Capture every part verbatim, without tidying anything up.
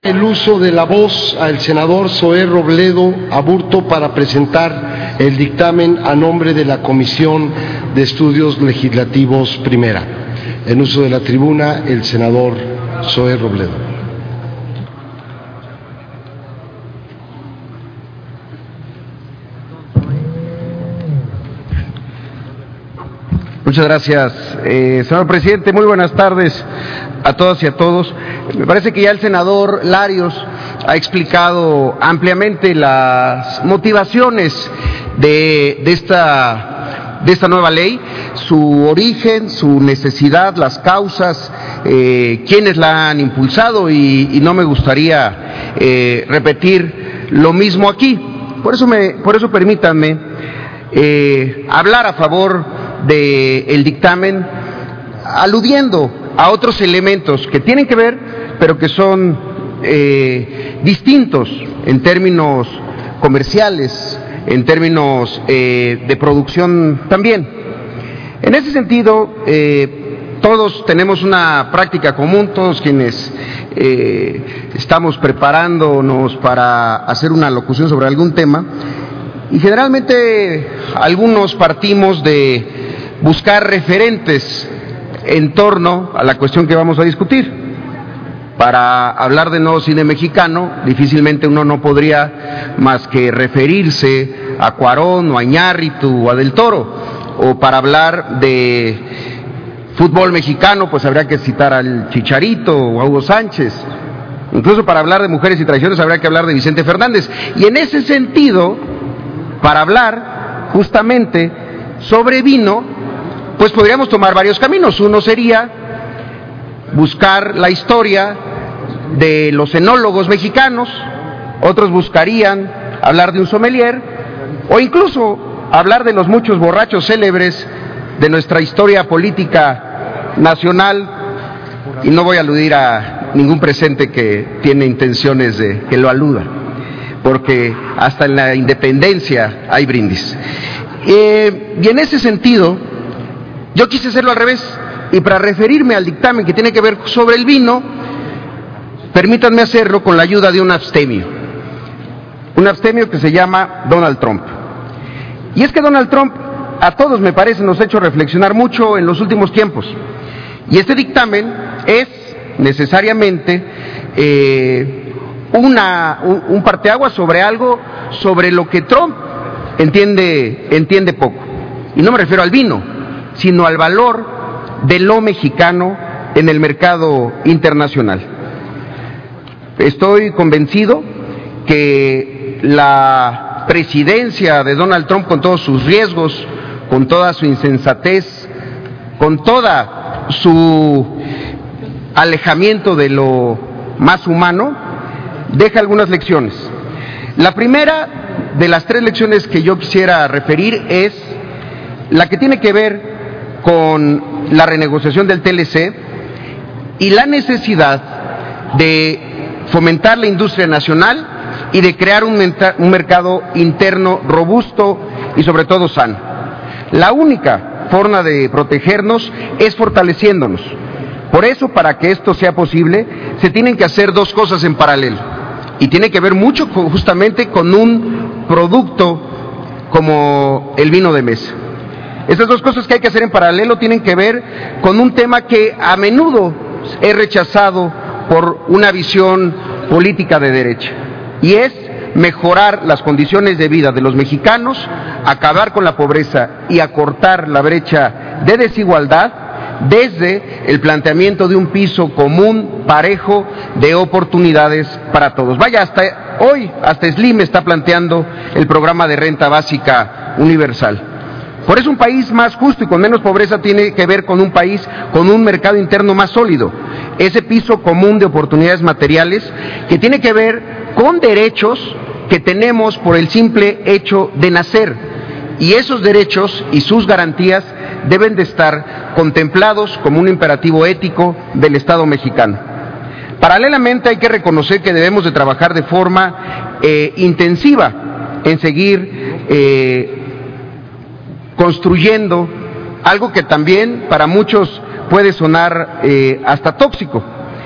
El uso de la voz al senador Zoé Robledo Aburto para presentar el dictamen a nombre de la Comisión de Estudios Legislativos Primera. En uso de la tribuna, el senador Zoé Robledo. Muchas gracias, eh, señor presidente. Muy buenas tardes a todas y a todos. Me parece que ya el senador Larios ha explicado ampliamente las motivaciones de, de, esta, de esta nueva ley, su origen, su necesidad, las causas, eh, quienes la han impulsado y, y no me gustaría eh, repetir lo mismo aquí. Por eso, me, por eso permítanme eh, hablar a favor del dictamen, aludiendo a otros elementos que tienen que ver, pero que son eh, distintos en términos comerciales, en términos eh, de producción también. En ese sentido, eh, todos tenemos una práctica común, todos quienes eh, estamos preparándonos para hacer una locución sobre algún tema, y generalmente algunos partimos de buscar referentes en torno a la cuestión que vamos a discutir. Para hablar de nuevo cine mexicano, difícilmente uno no podría más que referirse a Cuarón o a Iñárritu o a Del Toro, o para hablar de fútbol mexicano, pues habría que citar al Chicharito o a Hugo Sánchez. Incluso para hablar de mujeres y tradiciones habría que hablar de Vicente Fernández. Y en ese sentido, para hablar justamente sobre vino, pues podríamos tomar varios caminos. Uno sería buscar la historia de los enólogos mexicanos, otros buscarían hablar de un sommelier, o incluso hablar de los muchos borrachos célebres de nuestra historia política nacional, y no voy a aludir a ningún presente que tiene intenciones de que lo aluda, porque hasta en la independencia hay brindis. Eh, y en ese sentido, yo quise hacerlo al revés, y para referirme al dictamen que tiene que ver sobre el vino, permítanme hacerlo con la ayuda de un abstemio, un abstemio que se llama Donald Trump. Y es que Donald Trump a todos, me parece, nos ha hecho reflexionar mucho en los últimos tiempos, y este dictamen es necesariamente eh, una, un, un parteaguas sobre algo sobre lo que Trump entiende, entiende poco, y no me refiero al vino, sino al valor de lo mexicano en el mercado internacional. Estoy convencido que la presidencia de Donald Trump, con todos sus riesgos, con toda su insensatez, con toda su alejamiento de lo más humano, deja algunas lecciones. La primera de las tres lecciones que yo quisiera referir es la que tiene que ver con la renegociación del T L C y la necesidad de fomentar la industria nacional y de crear un, un mercado interno robusto y sobre todo sano. La única forma de protegernos es fortaleciéndonos. Por eso, para que esto sea posible, se tienen que hacer dos cosas en paralelo, y tiene que ver mucho con, justamente con un producto como el vino de mesa. Estas dos cosas que hay que hacer en paralelo tienen que ver con un tema que a menudo es rechazado por una visión política de derecha, y es mejorar las condiciones de vida de los mexicanos, acabar con la pobreza y acortar la brecha de desigualdad desde el planteamiento de un piso común, parejo, de oportunidades para todos. Vaya, hasta hoy, hasta Slim está planteando el programa de renta básica universal. Por eso un país más justo y con menos pobreza tiene que ver con un país con un mercado interno más sólido, ese piso común de oportunidades materiales que tiene que ver con derechos que tenemos por el simple hecho de nacer, y esos derechos y sus garantías deben de estar contemplados como un imperativo ético del Estado mexicano. Paralelamente hay que reconocer que debemos de trabajar de forma eh, intensiva en seguir eh, construyendo algo que también para muchos puede sonar eh, hasta tóxico,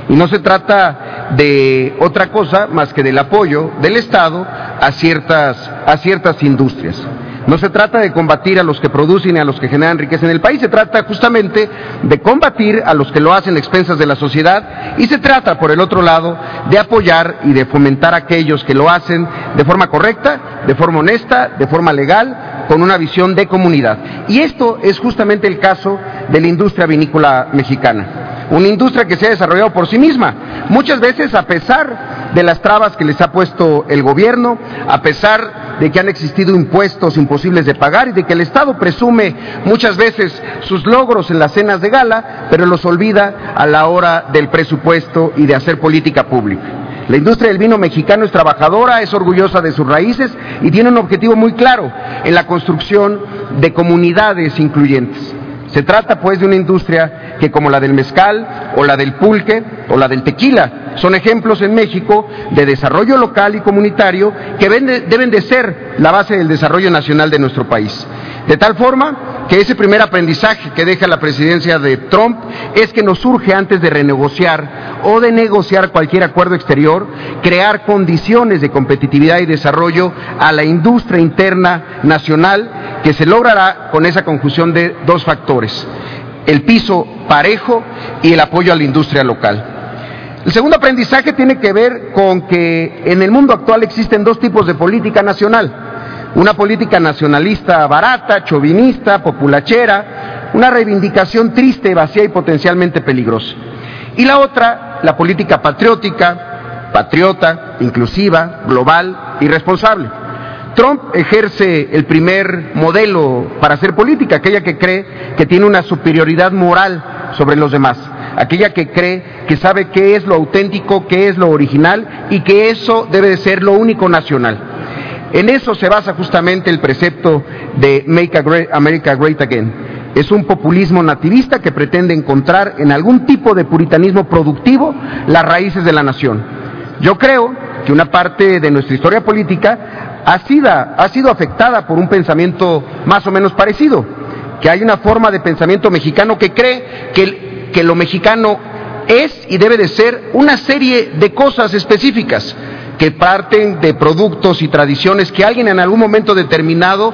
Y no se trata de otra cosa más que del apoyo del Estado a ciertas, a ciertas industrias. No se trata de combatir a los que producen y a los que generan riqueza en el país, se trata justamente de combatir a los que lo hacen a expensas de la sociedad, y se trata, por el otro lado, de apoyar y de fomentar a aquellos que lo hacen de forma correcta, de forma honesta, de forma legal, con una visión de comunidad. Y esto es justamente el caso de la industria vinícola mexicana. Una industria que se ha desarrollado por sí misma, muchas veces a pesar de las trabas que les ha puesto el gobierno, a pesar de que han existido impuestos imposibles de pagar y de que el Estado presume muchas veces sus logros en las cenas de gala, pero los olvida a la hora del presupuesto y de hacer política pública. La industria del vino mexicano es trabajadora, es orgullosa de sus raíces y tiene un objetivo muy claro en la construcción de comunidades incluyentes. Se trata pues de una industria que, como la del mezcal o la del pulque o la del tequila, son ejemplos en México de desarrollo local y comunitario que deben de ser la base del desarrollo nacional de nuestro país. De tal forma que ese primer aprendizaje que deja la presidencia de Trump es que nos urge, antes de renegociar o de negociar cualquier acuerdo exterior, crear condiciones de competitividad y desarrollo a la industria interna nacional, que se logrará con esa conjunción de dos factores: el piso parejo y el apoyo a la industria local. El segundo aprendizaje tiene que ver con que en el mundo actual existen dos tipos de política nacional: una política nacionalista barata, chauvinista, populachera, una reivindicación triste, vacía y potencialmente peligrosa; y la otra, la política patriótica, patriota, inclusiva, global y responsable. Trump ejerce el primer modelo para hacer política, aquella que cree que tiene una superioridad moral sobre los demás, aquella que cree que sabe qué es lo auténtico, qué es lo original y que eso debe de ser lo único nacional. En eso se basa justamente el precepto de Make America Great Again. Es un populismo nativista que pretende encontrar en algún tipo de puritanismo productivo las raíces de la nación. Yo creo que una parte de nuestra historia política ha sido, ha sido afectada por un pensamiento más o menos parecido, que hay una forma de pensamiento mexicano que cree que, que lo mexicano es y debe de ser una serie de cosas específicas que parten de productos y tradiciones que alguien en algún momento determinado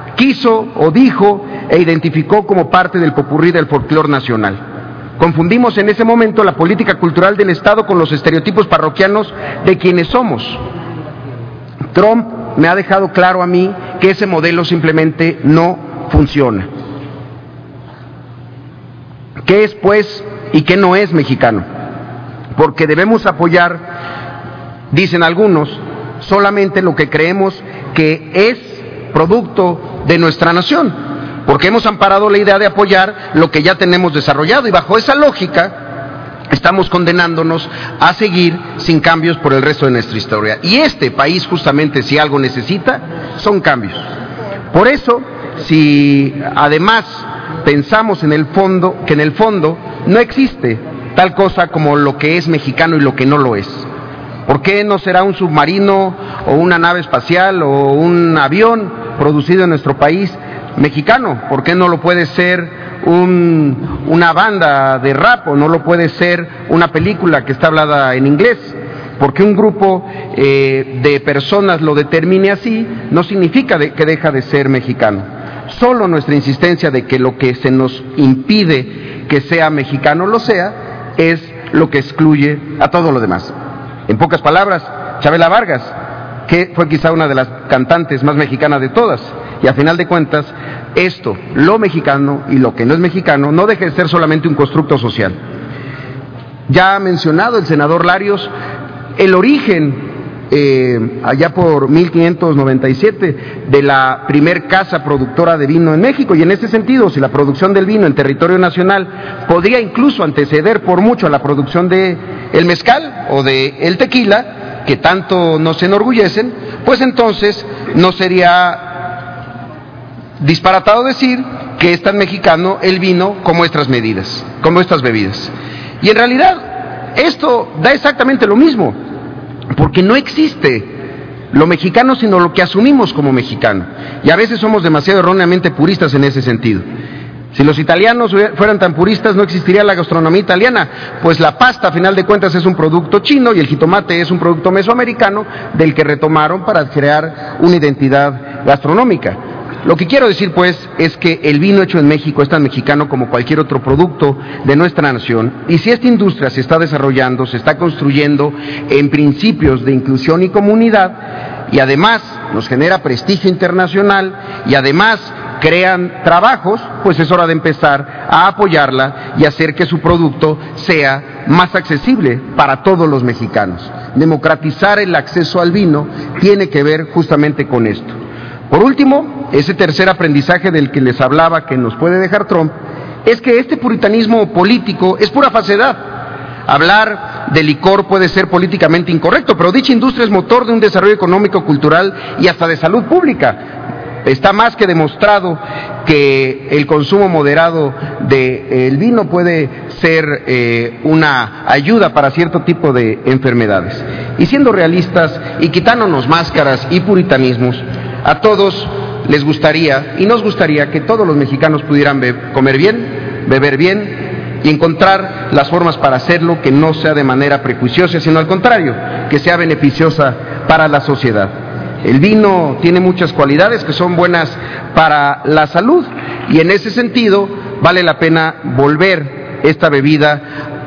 quiso o dijo e identificó como parte del popurrí del folclore nacional. Confundimos en ese momento la política cultural del Estado con los estereotipos parroquianos de quienes somos. Trump me ha dejado claro a mí que ese modelo simplemente no funciona. ¿Qué es, pues, y qué no es mexicano? Porque debemos apoyar, dicen algunos, solamente lo que creemos que es producto de nuestra nación, porque hemos amparado la idea de apoyar lo que ya tenemos desarrollado, y bajo esa lógica estamos condenándonos a seguir sin cambios por el resto de nuestra historia. Y este país, justamente, si algo necesita, son cambios. Por eso, si además pensamos en el fondo, que en el fondo no existe tal cosa como lo que es mexicano y lo que no lo es. ¿Por qué no será un submarino o una nave espacial o un avión producido en nuestro país mexicano? ¿Por qué no lo puede ser un, una banda de rap, o no lo puede ser una película que está hablada en inglés? Porque un grupo eh, de personas lo determine así, no significa de, que deja de ser mexicano. Solo nuestra insistencia de que lo que se nos impide que sea mexicano lo sea, es lo que excluye a todo lo demás. En pocas palabras, Chabela Vargas, que fue quizá una de las cantantes más mexicanas de todas, y a final de cuentas, esto, lo mexicano y lo que no es mexicano, no deja de ser solamente un constructo social. Ya ha mencionado el senador Larios el origen, eh, allá por mil quinientos noventa y siete, de la primer casa productora de vino en México, y en este sentido, si la producción del vino en territorio nacional podría incluso anteceder por mucho a la producción de el mezcal o de el tequila, que tanto nos enorgullecen, pues entonces no sería disparatado decir que es tan mexicano el vino como estas medidas, como estas bebidas. Y en realidad esto da exactamente lo mismo, porque no existe lo mexicano sino lo que asumimos como mexicano, y a veces somos demasiado erróneamente puristas en ese sentido. Si los italianos fueran tan puristas, no existiría la gastronomía italiana, pues la pasta, a final de cuentas, es un producto chino y el jitomate es un producto mesoamericano del que retomaron para crear una identidad gastronómica. Lo que quiero decir, pues, es que el vino hecho en México es tan mexicano como cualquier otro producto de nuestra nación, y si esta industria se está desarrollando, se está construyendo en principios de inclusión y comunidad, y además nos genera prestigio internacional, y además crean trabajos, pues es hora de empezar a apoyarla y hacer que su producto sea más accesible para todos los mexicanos. Democratizar el acceso al vino tiene que ver justamente con esto. Por último, ese tercer aprendizaje del que les hablaba que nos puede dejar Trump, es que este puritanismo político es pura falsedad. Hablar de licor puede ser políticamente incorrecto, pero dicha industria es motor de un desarrollo económico, cultural y hasta de salud pública. Está más que demostrado que el consumo moderado del eh, vino puede ser eh, una ayuda para cierto tipo de enfermedades. Y siendo realistas y quitándonos máscaras y puritanismos, a todos les gustaría y nos gustaría que todos los mexicanos pudieran be- comer bien, beber bien y encontrar las formas para hacerlo que no sea de manera prejuiciosa, sino al contrario, que sea beneficiosa para la sociedad. El vino tiene muchas cualidades que son buenas para la salud y en ese sentido vale la pena volver esta bebida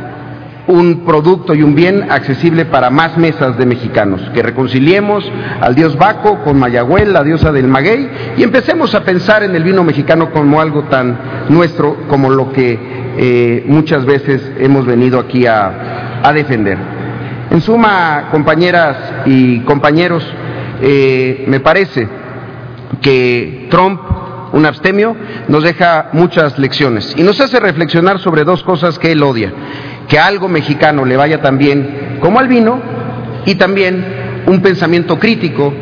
un producto y un bien accesible para más mesas de mexicanos, que reconciliemos al dios Baco con Mayagüel, la diosa del maguey, y empecemos a pensar en el vino mexicano como algo tan nuestro como lo que eh, muchas veces hemos venido aquí a, a defender. En suma, compañeras y compañeros, Eh, me parece que Trump, un abstemio, nos deja muchas lecciones y nos hace reflexionar sobre dos cosas que él odia: que a algo mexicano le vaya tan bien como al vino, y también un pensamiento crítico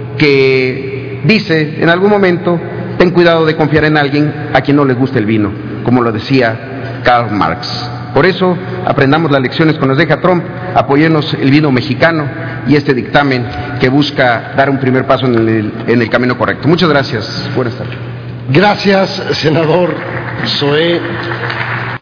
que dice en algún momento: ten cuidado de confiar en alguien a quien no le gusta el vino, como lo decía Karl Marx. Por eso, aprendamos las lecciones que nos deja Trump, apoyemos el vino mexicano y este dictamen que busca dar un primer paso en el, en el camino correcto. Muchas gracias. Buenas tardes. Gracias, senador Zoé